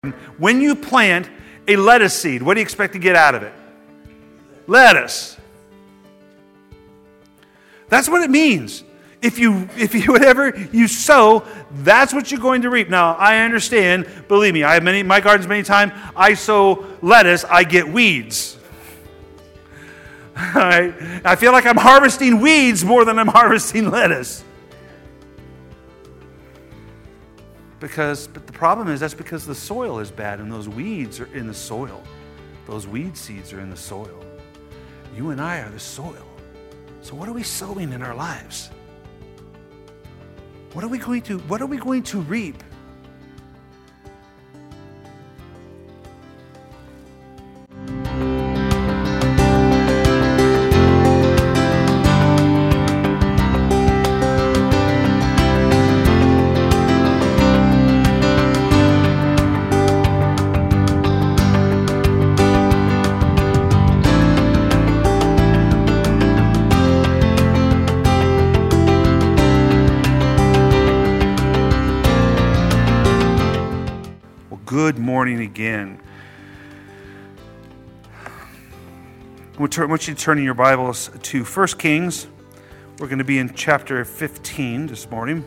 When you plant a lettuce seed, what do you expect to get out of it? Lettuce. That's what it means. If you whatever you sow, that's what you're going to reap. Now, I understand, believe me, I have my gardens many times, I sow lettuce, I get weeds. I feel like I'm harvesting weeds more than I'm harvesting lettuce. But the problem is that's because the soil is bad and those weeds are in the soil. Those weed seeds are in the soil. You and I are the soil. So what are we sowing in our lives? What are we going to reap? Good morning again. I want you to turn in your Bibles to 1 Kings. We're going to be in chapter 15 this morning.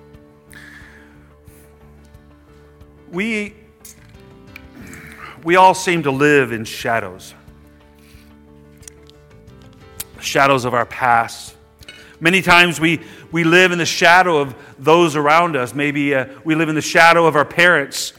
We all seem to live in shadows. Shadows of our past. Many times we live in the shadow of those around us. Maybe we live in the shadow of our parents.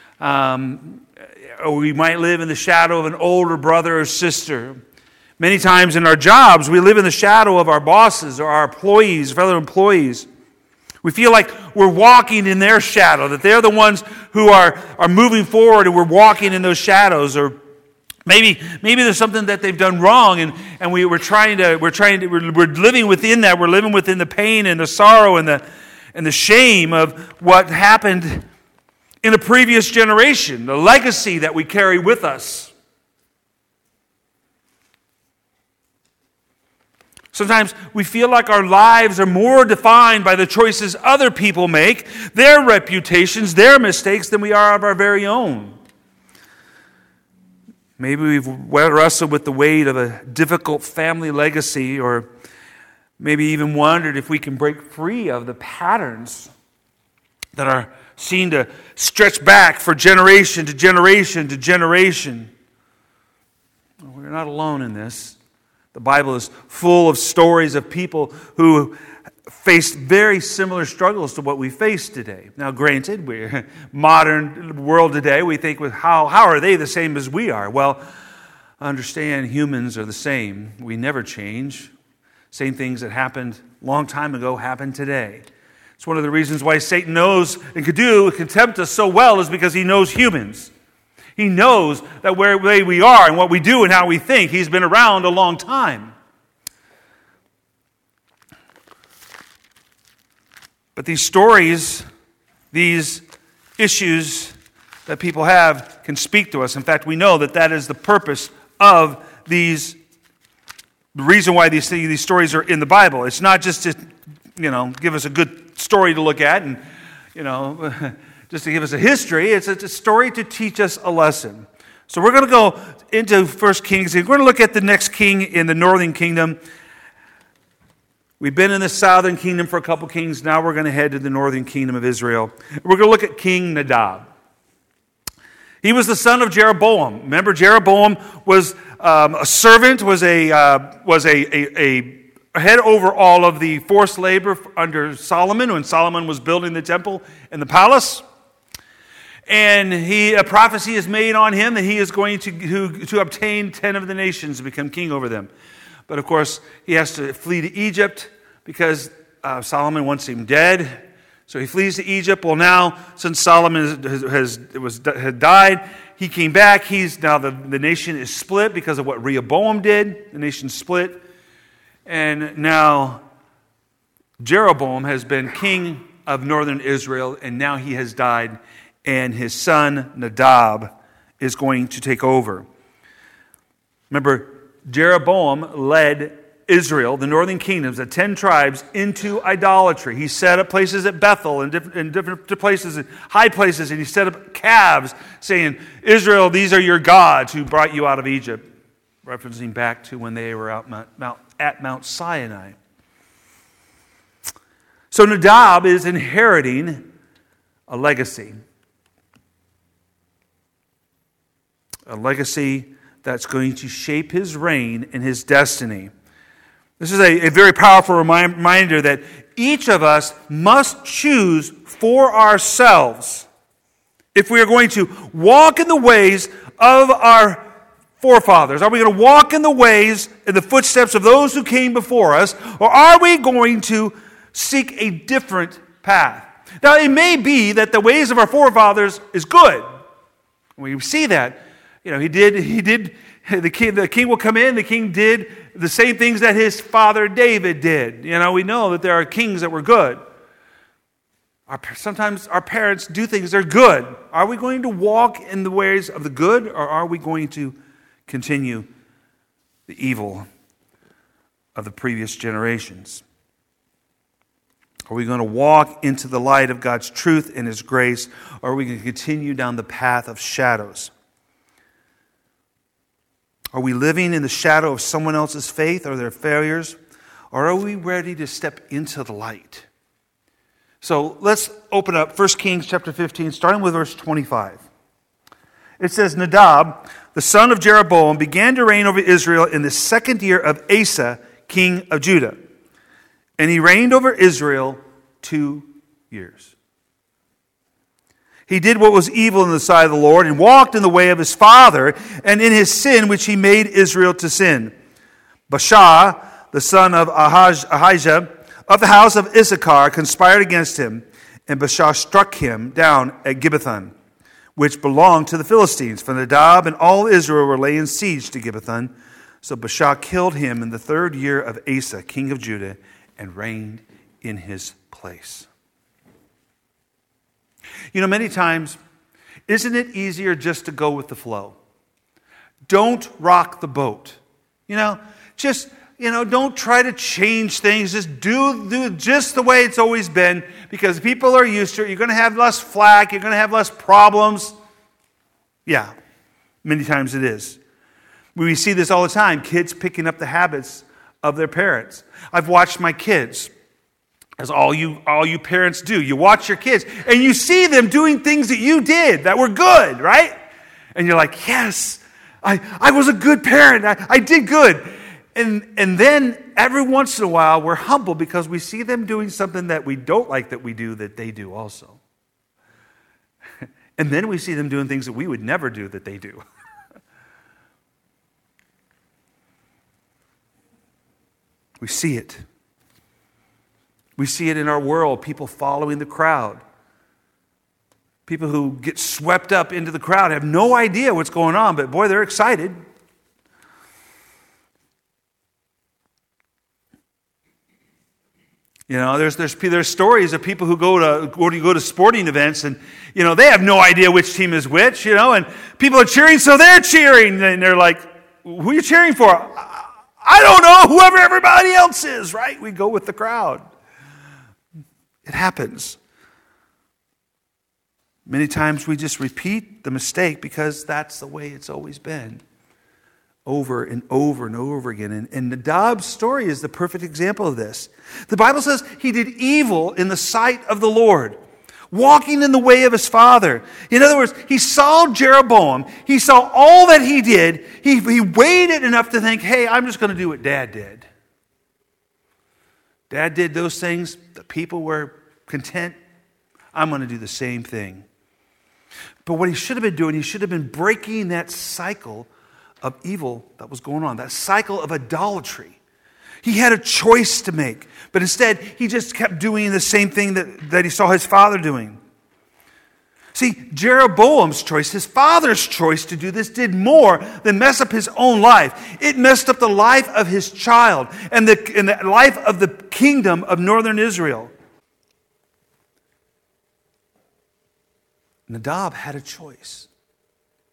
Or we might live in the shadow of an older brother or sister. Many times in our jobs, we live in the shadow of our bosses or our employees, fellow employees. We feel like we're walking in their shadow, that they're the ones who are moving forward and we're walking in those shadows. Or maybe there's something that they've done wrong and we're living within that. We're living within the pain and the sorrow and the shame of what happened in a previous generation, the legacy that we carry with us. Sometimes we feel like our lives are more defined by the choices other people make, their reputations, their mistakes, than we are of our very own. Maybe we've wrestled with the weight of a difficult family legacy, or maybe even wondered if we can break free of the patterns that are seen to stretch back for generation to generation to generation. We're not alone in this. The Bible is full of stories of people who faced very similar struggles to what we face today. Now, granted, we're modern world today. We think, how are they the same as we are? Well, understand, humans are the same. We never change. Same things that happened a long time ago happen today. It's one of the reasons why Satan knows and can tempt us so well, is because he knows humans. He knows that where we are and what we do and how we think. He's been around a long time. But these stories, these issues that people have can speak to us. In fact, we know that is the purpose of these, the reason why these stories are in the Bible. It's not just to, give us a good story to look at and, just to give us a history. It's a story to teach us a lesson. So we're going to go into 1 Kings. We're going to look at the next king in the northern kingdom. We've been in the southern kingdom for a couple kings. Now we're going to head to the northern kingdom of Israel. We're going to look at King Nadab. He was the son of Jeroboam. Remember, Jeroboam was a servant, was a head over all of the forced labor under Solomon when Solomon was building the temple and the palace. And a prophecy is made on him that he is going to obtain 10 of the nations and become king over them. But of course, he has to flee to Egypt because Solomon wants him dead. So he flees to Egypt. Well, now, since Solomon had died, he came back. The nation is split because of what Rehoboam did. The nation split. And now Jeroboam has been king of northern Israel, and now he has died, and his son Nadab is going to take over. Remember, Jeroboam led Israel, the northern kingdoms, the 10 tribes, into idolatry. He set up places at Bethel and different places, high places, and he set up calves, saying, Israel, these are your gods who brought you out of Egypt, referencing back to when they were out at Mount Sinai. So Nadab is inheriting a legacy. A legacy that's going to shape his reign and his destiny. This is a very powerful reminder that each of us must choose for ourselves if we are going to walk in the ways of our forefathers. Are we going to walk in the ways, in the footsteps of those who came before us, or are we going to seek a different path? Now, it may be that the ways of our forefathers is good. We see that. The king will come in, the king did the same things that his father David did. We know that there are kings that were good. Sometimes our parents do things that are good. Are we going to walk in the ways of the good, or are we going to continue the evil of the previous generations? Are we going to walk into the light of God's truth and His grace, or are we going to continue down the path of shadows? Are we living in the shadow of someone else's faith or their failures? Or are we ready to step into the light? So let's open up 1 Kings chapter 15, starting with verse 25. It says, Nadab, the son of Jeroboam, began to reign over Israel in the second year of Asa, king of Judah. And he reigned over Israel 2 years. He did what was evil in the sight of the Lord and walked in the way of his father and in his sin which he made Israel to sin. Baasha, the son of Ahijah, of the house of Issachar, conspired against him, and Baasha struck him down at Gibbethon, which belonged to the Philistines. For Nadab and all Israel were laying siege to Gibbethon. So Baasha killed him in the 3rd year of Asa, king of Judah, and reigned in his place. Many times, isn't it easier just to go with the flow? Don't rock the boat. Don't try to change things. Just do just the way it's always been, because people are used to it. You're going to have less flack. You're going to have less problems. Yeah, many times it is. We see this all the time. Kids picking up the habits of their parents. I've watched my kids. As all you parents do. You watch your kids and you see them doing things that you did that were good, right? And you're like, yes, I was a good parent. I did good. And then every once in a while we're humble because we see them doing something that we don't like that we do that they do also. And then we see them doing things that we would never do that they do. We see it. We see it in our world, people following the crowd. People who get swept up into the crowd have no idea what's going on, but boy, they're excited. There's stories of people who go to sporting events and they have no idea which team is which, and people are cheering, so they're cheering, and they're like, "Who are you cheering for?" "I don't know, whoever everybody else is," right? We go with the crowd. It happens. Many times we just repeat the mistake because that's the way it's always been. Over and over and over again. And Nadab's story is the perfect example of this. The Bible says he did evil in the sight of the Lord, walking in the way of his father. In other words, he saw Jeroboam. He saw all that he did. He weighed it enough to think, hey, I'm just going to do what Dad did. Dad did those things. The people were content. I'm going to do the same thing. But what he should have been doing, he should have been breaking that cycle of evil that was going on, that cycle of idolatry. He had a choice to make, but instead he just kept doing the same thing that he saw his father doing. See, Jeroboam's choice, his father's choice to do this, did more than mess up his own life. It messed up the life of his child and the life of the kingdom of northern Israel. Nadab had a choice.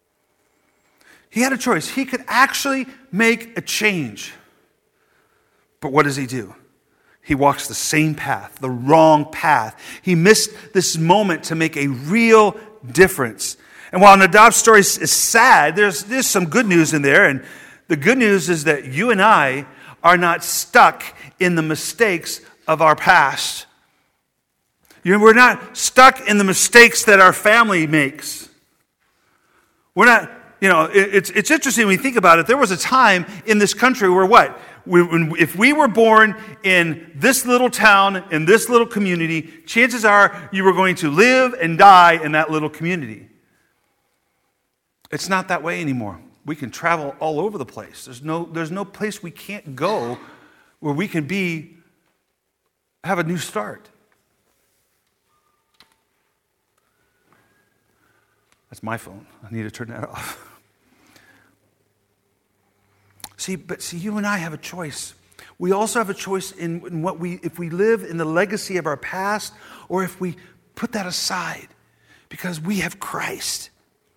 He had a choice. He could actually make a change. But what does he do? He walks the same path, the wrong path. He missed this moment to make a real difference. And while Nadab's story is sad, there's some good news in there. And the good news is that you and I are not stuck in the mistakes of our past. We're not stuck in the mistakes that our family makes. We're not, it's interesting when you think about it. There was a time in this country where what? If we were born in this little town, in this little community, chances are you were going to live and die in that little community. It's not that way anymore. We can travel all over the place. There's no place we can't go where we can have a new start. That's my phone. I need to turn that off. See, you and I have a choice. We also have a choice in if we live in the legacy of our past or if we put that aside because we have Christ.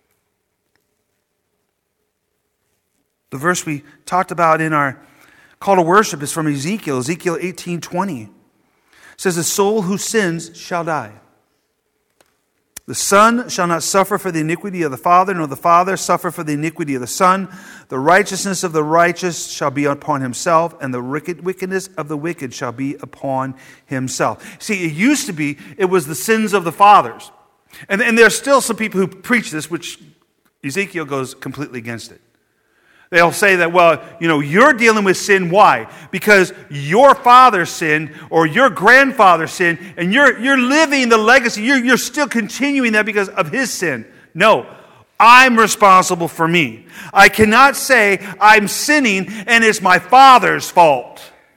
The verse we talked about in our call to worship is from Ezekiel 18:20. It says, "The soul who sins shall die. The son shall not suffer for the iniquity of the father, nor the father suffer for the iniquity of the son. The righteousness of the righteous shall be upon himself, and the wickedness of the wicked shall be upon himself." See, it was the sins of the fathers. And there's still some people who preach this, which Ezekiel goes completely against it. They'll say that, you're dealing with sin. Why? Because your father sinned or your grandfather sinned, and you're living the legacy. You're still continuing that because of his sin. No, I'm responsible for me. I cannot say I'm sinning and it's my father's fault.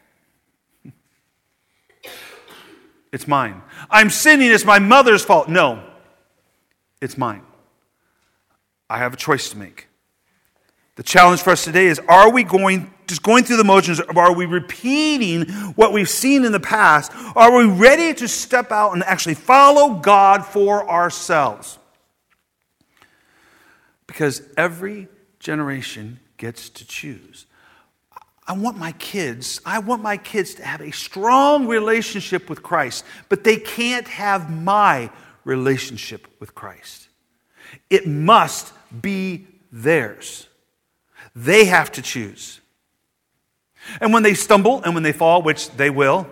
It's mine. I'm sinning, it's my mother's fault. No, it's mine. I have a choice to make. The challenge for us today is, are we going through the motions, or are we repeating what we've seen in the past? Are we ready to step out and actually follow God for ourselves? Because every generation gets to choose. I want my kids to have a strong relationship with Christ, but they can't have my relationship with Christ. It must be theirs. They have to choose. And when they stumble and when they fall, which they will,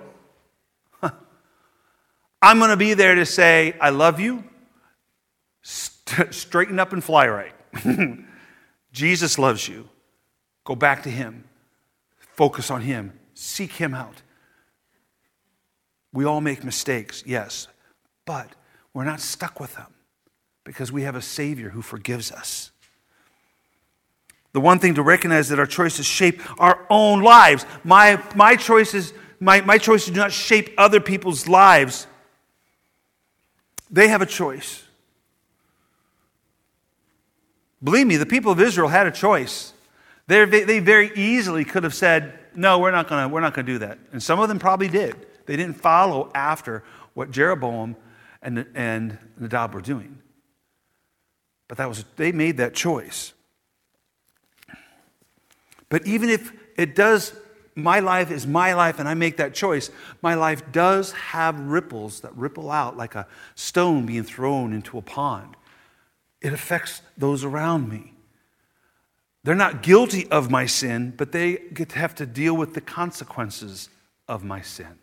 I'm going to be there to say, I love you. Straighten up and fly right. Jesus loves you. Go back to him. Focus on him. Seek him out. We all make mistakes, yes, but we're not stuck with them because we have a Savior who forgives us. The one thing to recognize that our choices shape our own lives. My choices do not shape other people's lives. They have a choice. Believe me, the people of Israel had a choice. They very easily could have said, "No, we're not going to do that." And some of them probably did. They didn't follow after what Jeroboam and Nadab were doing. But they made that choice. But even if my life is my life and I make that choice, my life does have ripples that ripple out like a stone being thrown into a pond. It affects those around me. They're not guilty of my sin, but they have to deal with the consequences of my sin.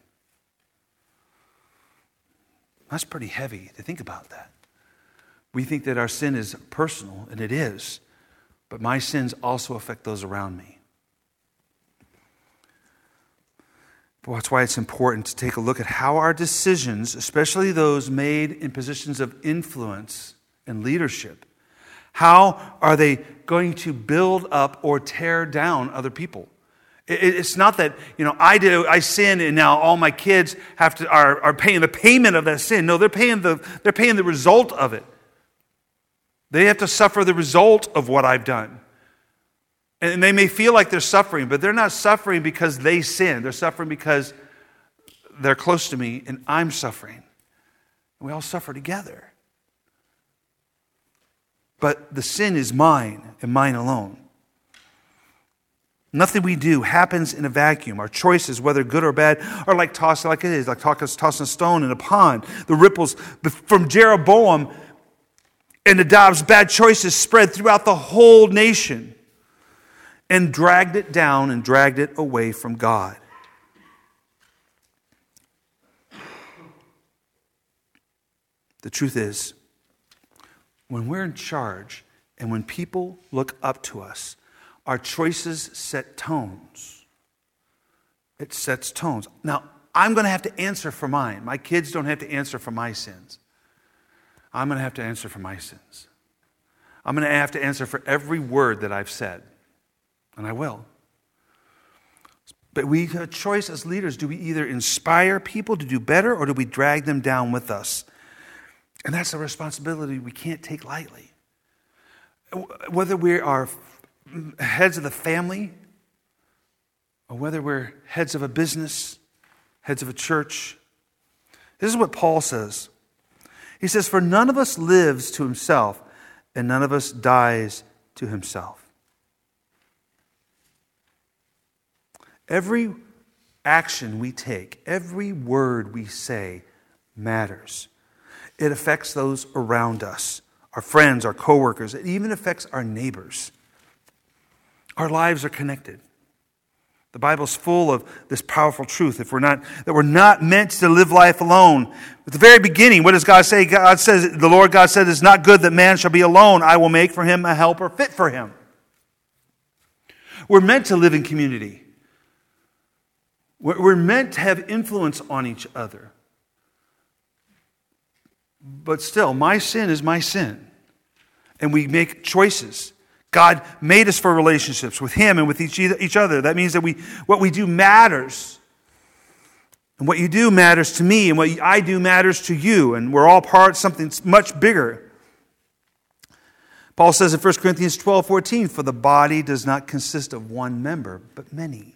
That's pretty heavy to think about that. We think that our sin is personal, and it is. But my sins also affect those around me. Well, that's why it's important to take a look at how our decisions, especially those made in positions of influence and leadership, how are they going to build up or tear down other people? It's not that, I sin and now all my kids are paying the payment of that sin. No, they're paying the result of it. They have to suffer the result of what I've done. And they may feel like they're suffering, but they're not suffering because they sin. They're suffering because they're close to me and I'm suffering. And we all suffer together. But the sin is mine and mine alone. Nothing we do happens in a vacuum. Our choices, whether good or bad, are like tossing a stone in a pond. The ripples from Jeroboam and Nadab's bad choices spread throughout the whole nation and dragged it down and dragged it away from God. The truth is, when we're in charge and when people look up to us, our choices set tones. It sets tones. Now, I'm going to have to answer for mine. My kids don't have to answer for my sins. I'm going to have to answer for my sins. I'm going to have to answer for every word that I've said. And I will. But we have a choice as leaders. Do we either inspire people to do better or do we drag them down with us? And that's a responsibility we can't take lightly. Whether we are heads of the family, or whether we're heads of a business, heads of a church. This is what Paul says. He says, "For none of us lives to himself, and none of us dies to himself." Every action we take, every word we say matters. It affects those around us, our friends, our coworkers. It even affects our neighbors. Our lives are connected. The Bible's full of this powerful truth. That we're not meant to live life alone. At the very beginning, what does God say? The Lord God said, "It's not good that man shall be alone. I will make for him a helper fit for him." We're meant to live in community. We're meant to have influence on each other. But still, my sin is my sin. And we make choices. God made us for relationships with Him and with each other. That means that what we do matters. And what you do matters to me, and what I do matters to you. And we're all part of something much bigger. Paul says in 1 Corinthians 12:14, "For the body does not consist of one member, but many."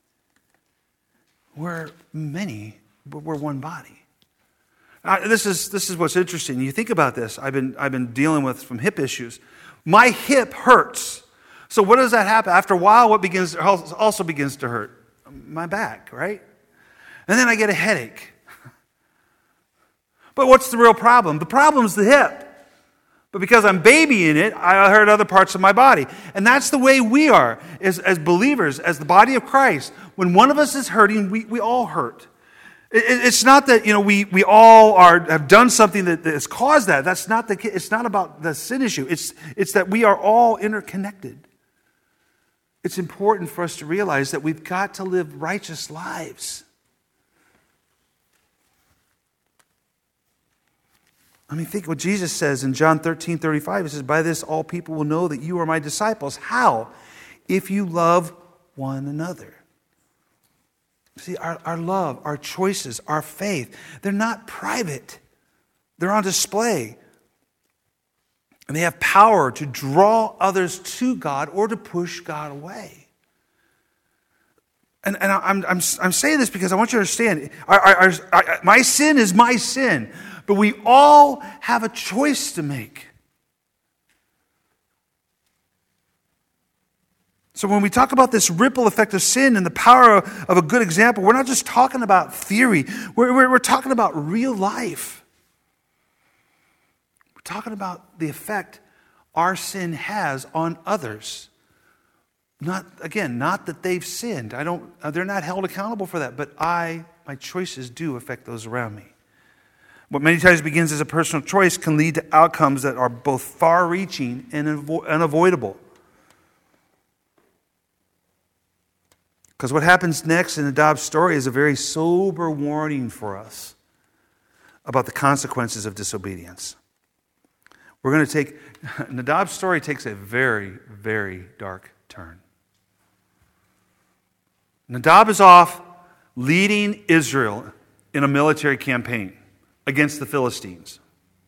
We're many, but we're one body. This is what's interesting. You think about this. I've been dealing with some hip issues. My hip hurts. So what does that happen? After a while, what also begins to hurt? My back, right? And then I get a headache. But what's the real problem? The problem's the hip. But because I'm babying it, I hurt other parts of my body. And that's the way we are as believers, as the body of Christ. When one of us is hurting, we all hurt. It's not that we all have done something that has caused that. That's not the case. It's not about the sin issue. It's that we are all interconnected. It's important for us to realize that we've got to live righteous lives. I mean, think what Jesus says in John 13:35. He says, "By this all people will know that you are my disciples." How? If you love one another. See, our love, our choices, our faith, they're not private. They're on display. And they have power to draw others to God or to push God away. And I'm saying this because I want you to understand, my sin is my sin. But we all have a choice to make. So when we talk about this ripple effect of sin and the power of a good example, we're not just talking about theory. We're talking about real life. We're talking about the effect our sin has on others. Not that they've sinned. They're not held accountable for that. But my choices do affect those around me. What many times begins as a personal choice can lead to outcomes that are both far-reaching and unavoidable. Because what happens next in Nadab's story is a very sober warning for us about the consequences of disobedience. Nadab's story takes a very, very dark turn. Nadab is off leading Israel in a military campaign against the Philistines.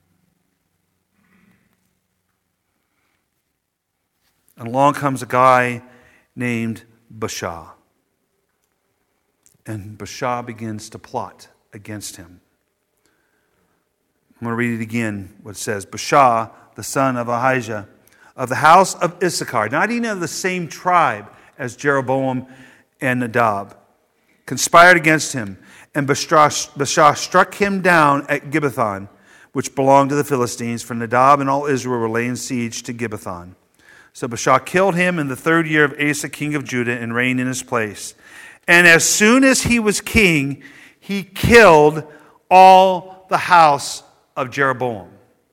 And along comes a guy named Baasha. And Baasha begins to plot against him. I'm going to read it again, what it says. Baasha, the son of Ahijah, of the house of Issachar, not even of the same tribe as Jeroboam and Nadab conspired against him. And Baasha struck him down at Gibbethon, which belonged to the Philistines, for Nadab and all Israel were laying siege to Gibbethon. So Baasha killed him in the 3rd year of Asa, king of Judah, and reigned in his place. And as soon as he was king, he killed all the house of Jeroboam.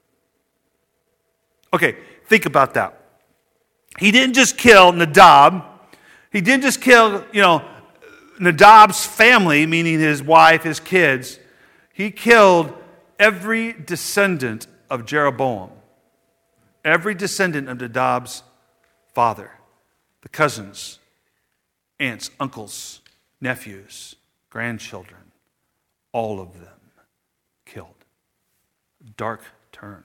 Okay, think about that. He didn't just kill Nadab. He didn't just kill, Nadab's family, meaning his wife, his kids. He killed every descendant of Jeroboam. Every descendant of Nadab's father. The cousins, aunts, uncles, nephews, grandchildren. All of them killed. Dark turn.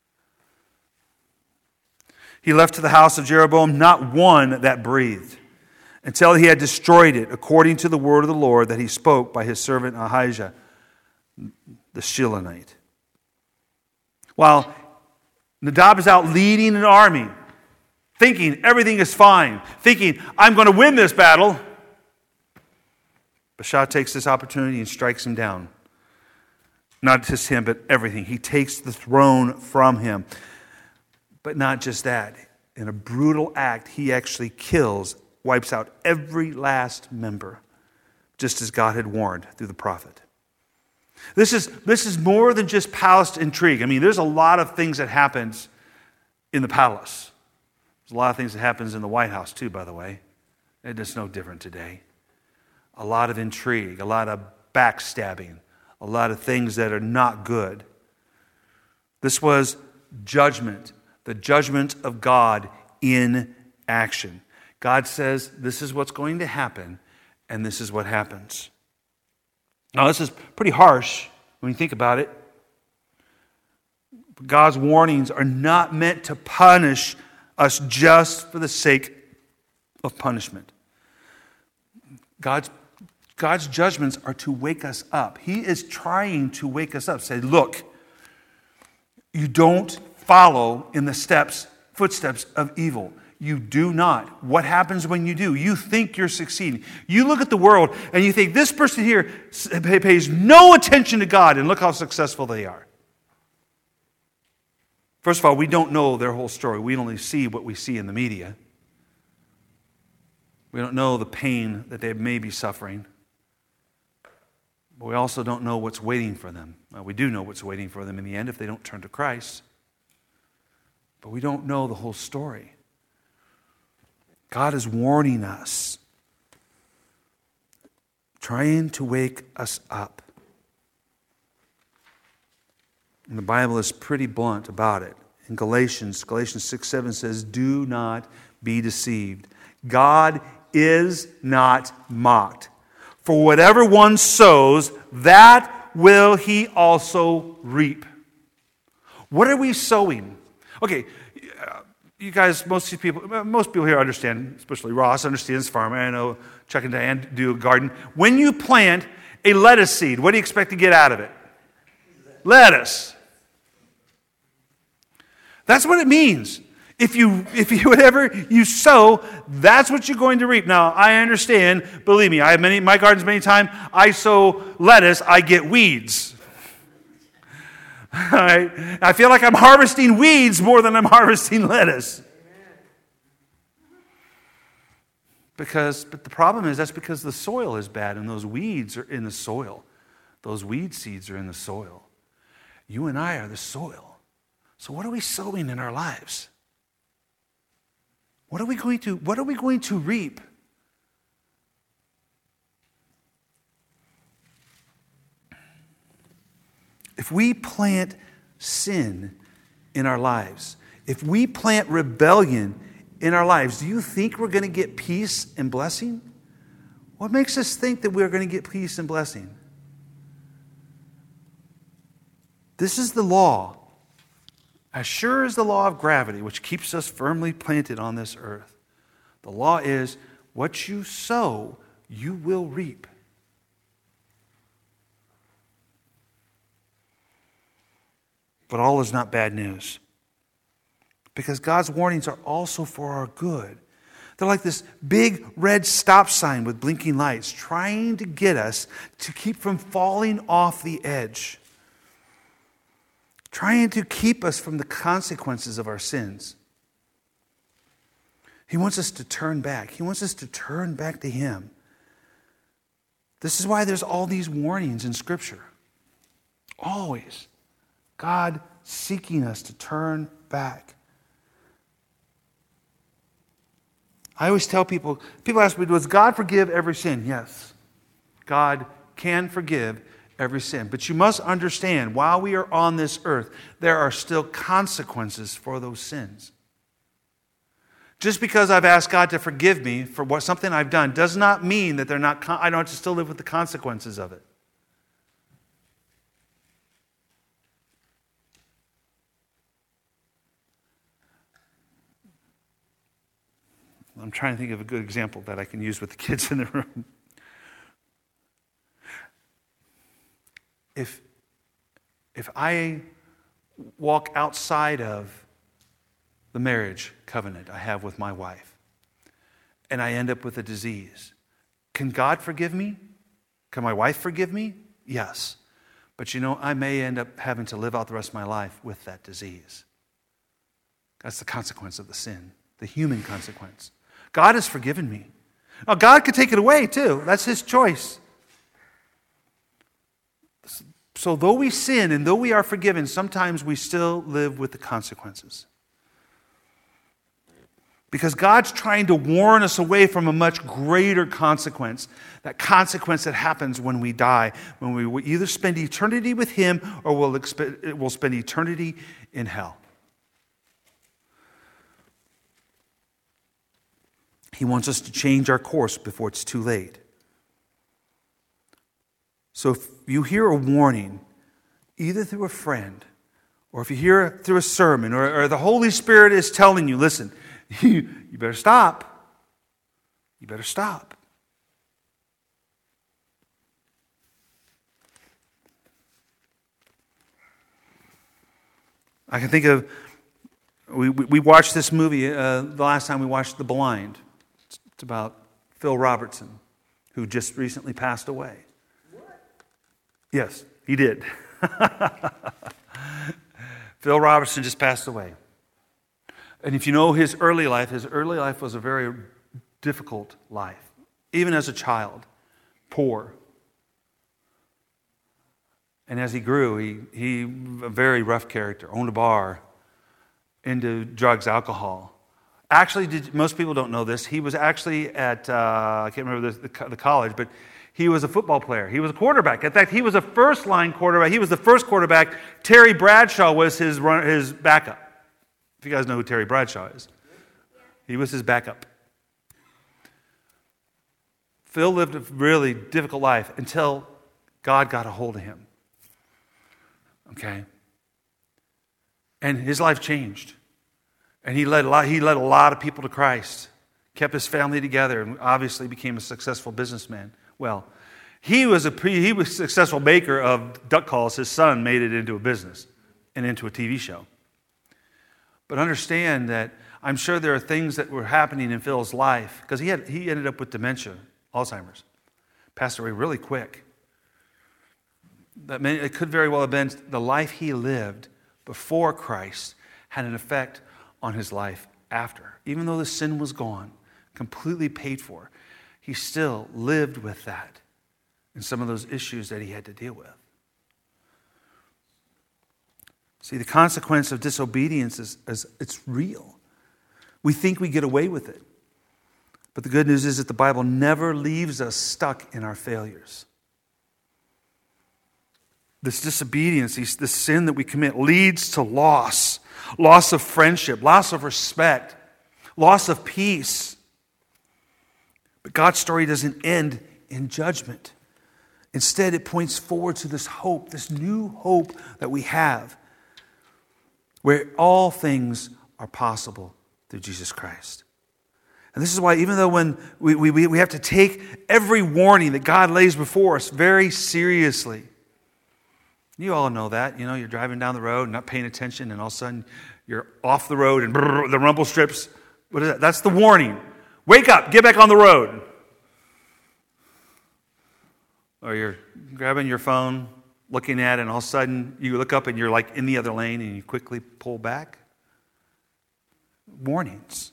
He left to the house of Jeroboam not one that breathed, until he had destroyed it, according to the word of the Lord that he spoke by his servant Ahijah, the Shilonite. While Nadab is out leading an army, thinking everything is fine, thinking, I'm going to win this battle, Baasha takes this opportunity and strikes him down. Not just him, but everything. He takes the throne from him. But not just that. In a brutal act, he actually wipes out every last member, just as God had warned through the prophet. This is more than just palace intrigue. I mean, there's a lot of things that happens in the palace. There's a lot of things that happens in the White House too, by the way. It's no different today. A lot of intrigue, a lot of backstabbing, a lot of things that are not good. This was judgment, the judgment of God in action. God says, this is what's going to happen, and this is what happens. Now, this is pretty harsh when you think about it. God's warnings are not meant to punish us just for the sake of punishment. God's judgments are to wake us up. He is trying to wake us up. Say, look, you don't follow in the footsteps of evil. You do not. What happens when you do? You think you're succeeding. You look at the world and you think this person here pays no attention to God, and look how successful they are. First of all, we don't know their whole story. We only see what we see in the media. We don't know the pain that they may be suffering. But we also don't know what's waiting for them. Well, we do know what's waiting for them in the end if they don't turn to Christ. But we don't know the whole story. God is warning us, trying to wake us up. And the Bible is pretty blunt about it. In Galatians 6:7 says, do not be deceived. God is not mocked. For whatever one sows, that will he also reap. What are we sowing? Okay, you guys, most people here understand, especially Ross understands farming. I know Chuck and Diane do a garden. When you plant a lettuce seed, what do you expect to get out of it? Lettuce. That's what it means. If you whatever you sow, that's what you're going to reap. Now, I understand, believe me, I have my gardens many times. I sow lettuce, I get weeds. All right? I feel like I'm harvesting weeds more than I'm harvesting lettuce. But the problem is that's because the soil is bad and those weeds are in the soil. Those weed seeds are in the soil. You and I are the soil. So what are we sowing in our lives? What are we going to reap? If we plant sin in our lives, if we plant rebellion in our lives, do you think we're going to get peace and blessing? What makes us think that we're going to get peace and blessing? This is the law. As sure as the law of gravity, which keeps us firmly planted on this earth. The law is, what you sow, you will reap. But all is not bad news. Because God's warnings are also for our good. They're like this big red stop sign with blinking lights, trying to get us to keep from falling off the edge, trying to keep us from the consequences of our sins. He wants us to turn back. He wants us to turn back to Him. This is why there's all these warnings in Scripture. Always. God seeking us to turn back. I always tell people ask me, does God forgive every sin? Yes. God can forgive every sin. But you must understand, while we are on this earth, there are still consequences for those sins. Just because I've asked God to forgive me for something I've done does not mean that I don't have to still live with the consequences of it. I'm trying to think of a good example that I can use with the kids in the room. If I walk outside of the marriage covenant I have with my wife, and I end up with a disease, can God forgive me? Can my wife forgive me? Yes. But I may end up having to live out the rest of my life with that disease. That's the consequence of the sin, the human consequence. God has forgiven me. Now, God could take it away too. That's His choice. So though we sin and though we are forgiven, sometimes we still live with the consequences. Because God's trying to warn us away from a much greater consequence. That consequence that happens when we die. When we will either spend eternity with Him or we'll spend eternity in hell. He wants us to change our course before it's too late. So if you hear a warning, either through a friend, or if you hear it through a sermon, or the Holy Spirit is telling you, listen, you better stop. You better stop. I can think of, we watched this movie the last time we watched The Blind. It's about Phil Robertson, who just recently passed away. What? Yes, he did. Phil Robertson just passed away. And if you know his early life was a very difficult life. Even as a child, poor. And as he grew, he a very rough character, owned a bar, into drugs, alcohol. Actually, most people don't know this. He was actually at, I can't remember the college, but he was a football player. He was a quarterback. In fact, he was a first-line quarterback. He was the first quarterback. Terry Bradshaw was his backup. If you guys know who Terry Bradshaw is. He was his backup. Phil lived a really difficult life until God got a hold of him. Okay? And his life changed. And he led a lot of people to Christ. Kept his family together and obviously became a successful businessman. Well, he was a successful maker of duck calls. His son made it into a business and into a TV show. But understand that I'm sure there are things that were happening in Phil's life, because he ended up with dementia, Alzheimer's. Passed away really quick. It could very well have been the life he lived before Christ had an effect on his life after. Even though the sin was gone, completely paid for, he still lived with that and some of those issues that he had to deal with. See, the consequence of disobedience is it's real. We think we get away with it. But the good news is that the Bible never leaves us stuck in our failures. This disobedience, this sin that we commit, leads to loss of friendship, loss of respect, loss of peace. But God's story doesn't end in judgment. Instead, it points forward to this hope, this new hope that we have, where all things are possible through Jesus Christ. And this is why, even though when we have to take every warning that God lays before us very seriously. You all know that. You know, you're driving down the road, not paying attention, and all of a sudden you're off the road and the rumble strips. What is that? That's the warning. Wake up, get back on the road. Or you're grabbing your phone, looking at it, and all of a sudden you look up and you're like in the other lane and you quickly pull back. Warnings.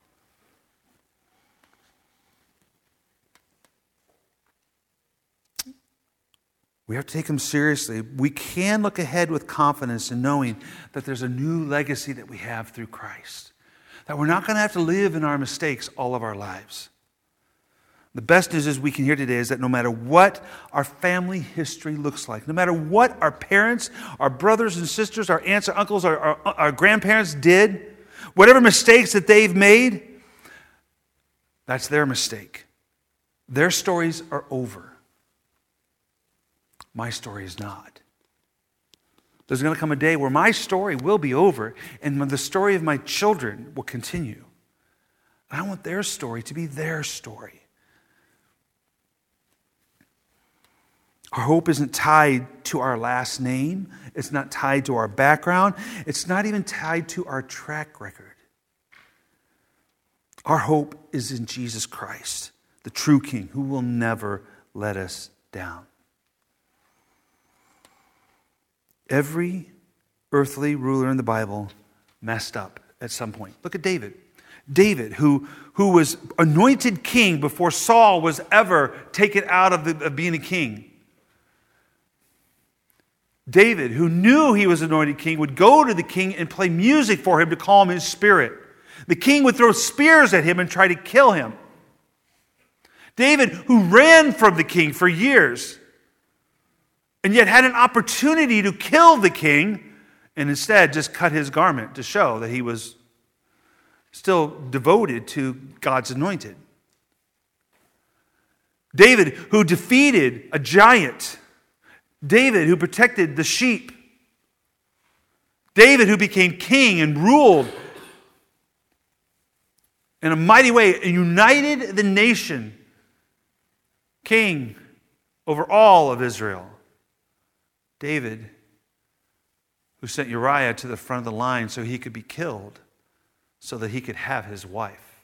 We have to take them seriously. We can look ahead with confidence in knowing that there's a new legacy that we have through Christ. That we're not going to have to live in our mistakes all of our lives. The best news is we can hear today is that no matter what our family history looks like, no matter what our parents, our brothers and sisters, our aunts, our uncles, our grandparents did, whatever mistakes that they've made, that's their mistake. Their stories are over. My story is not. There's going to come a day where my story will be over and when the story of my children will continue. I want their story to be their story. Our hope isn't tied to our last name. It's not tied to our background. It's not even tied to our track record. Our hope is in Jesus Christ, the true King, who will never let us down. Every earthly ruler in the Bible messed up at some point. Look at David. David, who was anointed king before Saul was ever taken out of being a king. David, who knew he was anointed king, would go to the king and play music for him to calm his spirit. The king would throw spears at him and try to kill him. David, who ran from the king for years, and yet had an opportunity to kill the king, and instead just cut his garment to show that he was still devoted to God's anointed. David, who defeated a giant. David, who protected the sheep. David, who became king and ruled in a mighty way, and united the nation, king over all of Israel. David, who sent Uriah to the front of the line so he could be killed, so that he could have his wife.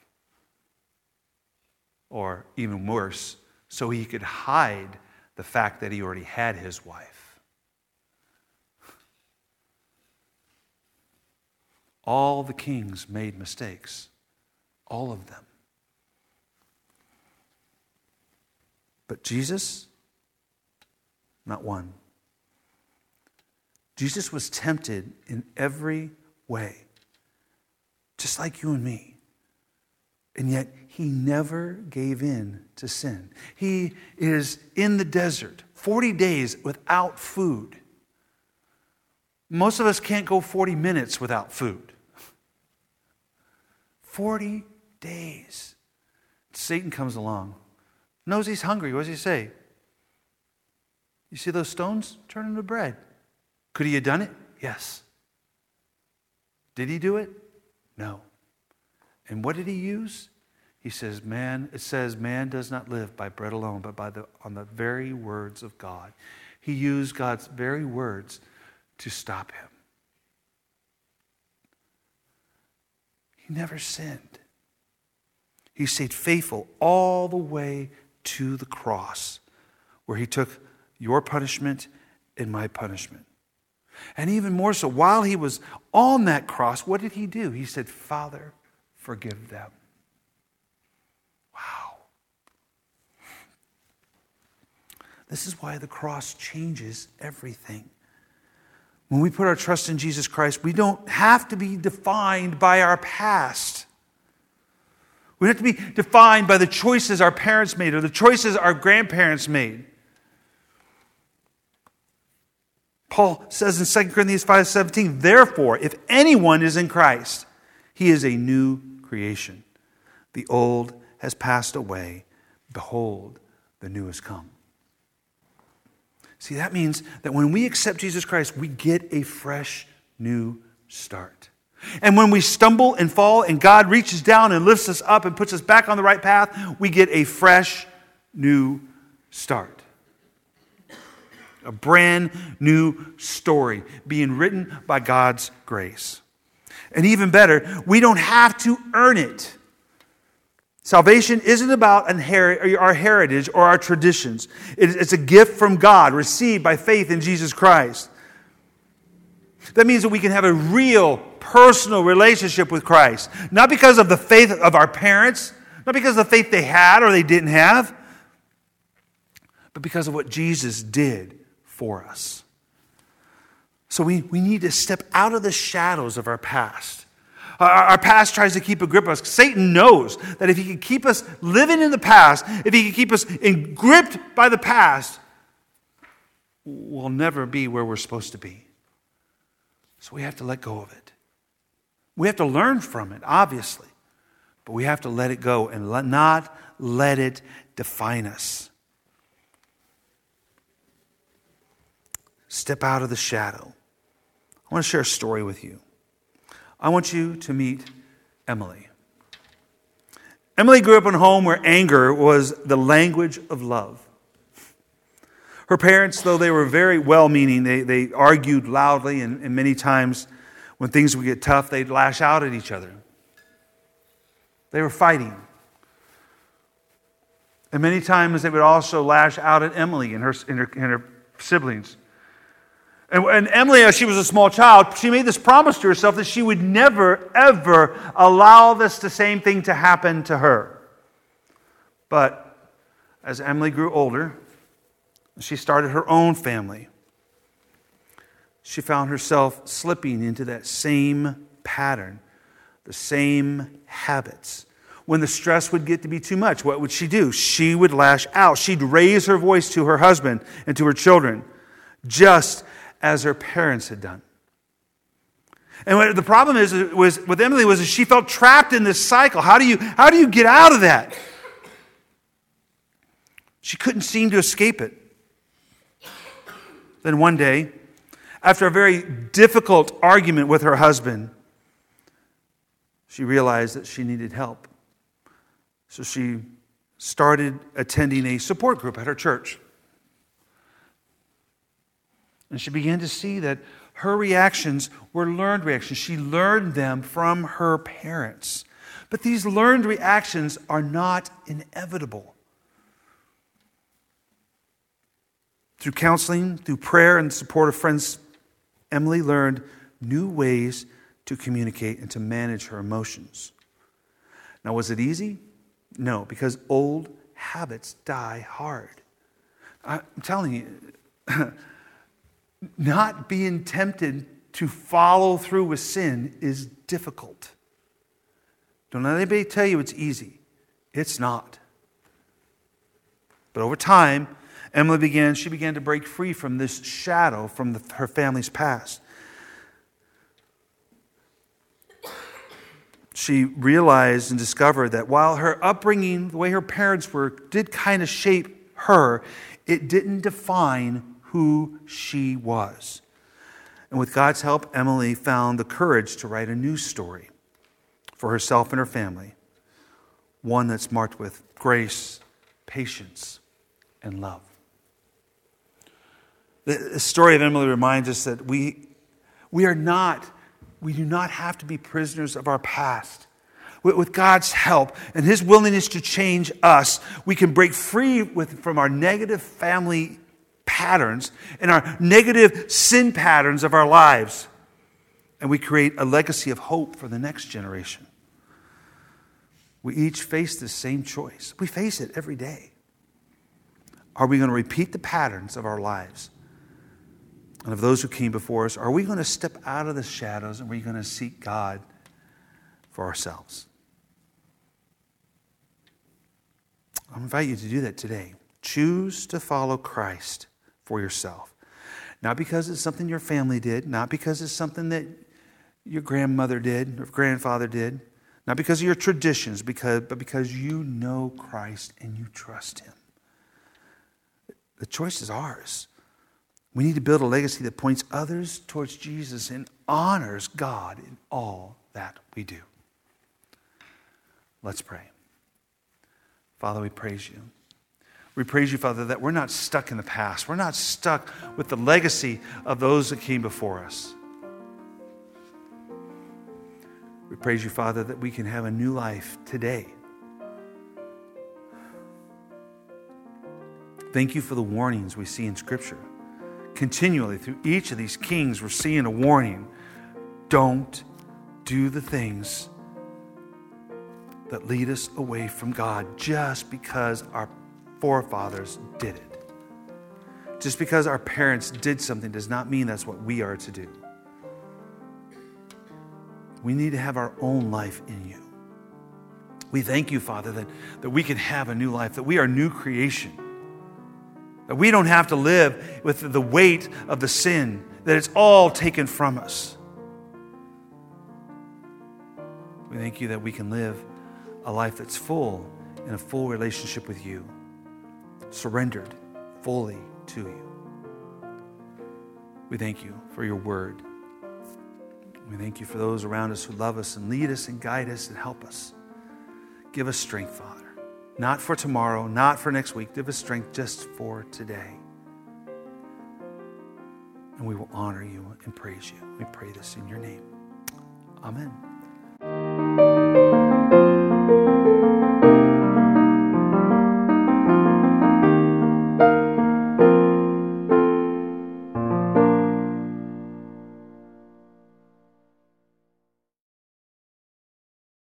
Or even worse, so he could hide the fact that he already had his wife. All the kings made mistakes. All of them. But Jesus, not one. Jesus was tempted in every way, just like you and me. And yet, he never gave in to sin. He is in the desert, 40 days without food. Most of us can't go 40 minutes without food. 40 days. Satan comes along, knows he's hungry. What does he say? You see those stones? Turn into bread. Could he have done it? Yes. Did he do it? No. And what did he use? He says, it says, man does not live by bread alone, but on the very words of God. He used God's very words to stop him. He never sinned. He stayed faithful all the way to the cross, where he took your punishment and my punishment. And even more so, while he was on that cross, what did he do? He said, Father, forgive them. Wow. This is why the cross changes everything. When we put our trust in Jesus Christ, we don't have to be defined by our past. We don't have to be defined by the choices our parents made or the choices our grandparents made. Paul says in 2 Corinthians 5:17, therefore, if anyone is in Christ, he is a new creation. The old has passed away. Behold, the new has come. See, that means that when we accept Jesus Christ, we get a fresh new start. And when we stumble and fall and God reaches down and lifts us up and puts us back on the right path, we get a fresh new start. A brand new story being written by God's grace. And even better, we don't have to earn it. Salvation isn't about our heritage or our traditions. It's a gift from God received by faith in Jesus Christ. That means that we can have a real, personal relationship with Christ. Not because of the faith of our parents, not because of the faith they had or they didn't have, but because of what Jesus did for us. So we need to step out of the shadows of our past. Our past tries to keep a grip on us. Satan knows that if he can keep us living in the past, if he can keep us gripped by the past, we'll never be where we're supposed to be. So we have to let go of it. We have to learn from it, obviously. But we have to let it go and not let it define us. Step out of the shadow. I want to share a story with you. I want you to meet Emily. Emily grew up in a home where anger was the language of love. Her parents, though they were very well-meaning, they argued loudly, and many times when things would get tough, they'd lash out at each other. They were fighting. And many times they would also lash out at Emily and her siblings. And Emily, as she was a small child, she made this promise to herself that she would never, ever allow the same thing to happen to her. But as Emily grew older, she started her own family. She found herself slipping into that same pattern, the same habits. When the stress would get to be too much, what would she do? She would lash out. She'd raise her voice to her husband and to her children, just as her parents had done. And what the problem was with Emily was that she felt trapped in this cycle. How do you get out of that? She couldn't seem to escape it. Then one day, after a very difficult argument with her husband, she realized that she needed help. So she started attending a support group at her church. And she began to see that her reactions were learned reactions. She learned them from her parents. But these learned reactions are not inevitable. Through counseling, through prayer, and the support of friends, Emily learned new ways to communicate and to manage her emotions. Now, was it easy? No, because old habits die hard. I'm telling you, not being tempted to follow through with sin is difficult. Don't let anybody tell you it's easy. It's not. But over time, Emily began to break free from this shadow from her family's past. She realized and discovered that while her upbringing, the way her parents were, did kind of shape her, it didn't define who she was. And with God's help, Emily found the courage to write a new story for herself and her family, one that's marked with grace, patience, and love. The story of Emily reminds us that we do not have to be prisoners of our past. With God's help and His willingness to change us, we can break free from our negative family patterns and our negative sin patterns of our lives. And we create a legacy of hope for the next generation. We each face the same choice. We face it every day. Are we going to repeat the patterns of our lives and of those who came before us? Are we going to step out of the shadows and are we going to seek God for ourselves? I invite you to do that today. Choose to follow Christ for yourself. Not because it's something your family did, not because it's something that your grandmother did or grandfather did, not because of your traditions, but because you know Christ and you trust Him. The choice is ours. We need to build a legacy that points others towards Jesus and honors God in all that we do. Let's pray. Father, we praise you. We praise you, Father, that we're not stuck in the past. We're not stuck with the legacy of those that came before us. We praise you, Father, that we can have a new life today Thank you for the warnings we see in Scripture. Continually, through each of these kings, we're seeing a warning. Don't do the things that lead us away from God just because our forefathers did it. Just because our parents did something does not mean that's what we are to do. We need to have our own life in you. We thank you, Father, that we can have a new life, that we are new creation, that we don't have to live with the weight of the sin, that it's all taken from us. We thank you that we can live a life that's full in a full relationship with you, surrendered fully to you. We thank you for your word. We thank you for those around us who love us and lead us and guide us and help us. Give us strength, Father. Not for tomorrow, not for next week. Give us strength just for today. And we will honor you and praise you. We pray this in your name. Amen.